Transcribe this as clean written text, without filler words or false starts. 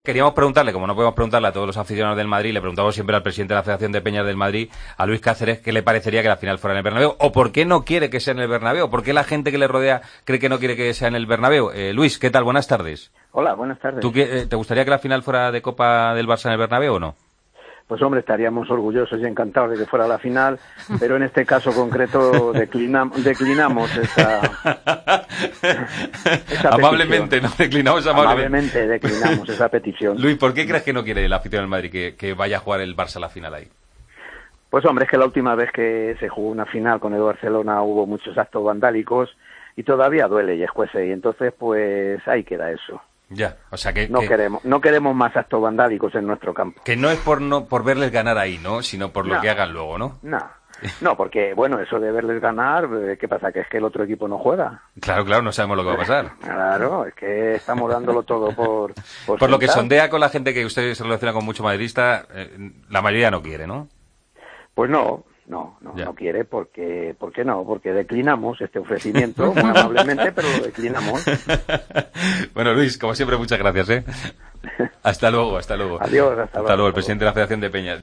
Queríamos preguntarle, como no podemos preguntarle a todos los aficionados del Madrid, le preguntamos siempre al presidente de la Federación de Peñas del Madrid, a Luis Cáceres, qué le parecería que la final fuera en el Bernabéu, o por qué no quiere que sea en el Bernabéu, por qué la gente que le rodea cree que no quiere que sea en el Bernabéu. Luis, ¿qué tal? Buenas tardes. Hola, buenas tardes. ¿Te gustaría que la final fuera de Copa del Barça en el Bernabéu o no? Pues hombre, estaríamos orgullosos y encantados de que fuera la final, pero en este caso concreto declinamos esa amablemente, petición. ¿no? Declinamos Amablemente declinamos esa petición. Luis, ¿por qué crees que no quiere el afición del Madrid que vaya a jugar el Barça a la final ahí? Pues hombre, es que la última vez que se jugó una final con el Barcelona hubo muchos actos vandálicos y todavía duele y escuece, y entonces pues ahí queda eso. Ya, o sea que no queremos más actos vandálicos en nuestro campo. Que no es por verles ganar ahí, ¿no? Sino por lo que hagan luego, ¿no? No, porque bueno, eso de verles ganar, ¿qué pasa? Que es que el otro equipo no juega. Claro, no sabemos lo que va a pasar. Claro, es que estamos dándolo todo por lo que sondea con la gente que usted se relaciona con mucho madridista, la mayoría no quiere, ¿no? Pues no quiere porque no, porque declinamos este ofrecimiento muy amablemente, pero lo declinamos. Bueno, Luis, como siempre, muchas gracias, ¿eh? Hasta luego. Adiós, hasta luego, el presidente de la Federación de Peñas.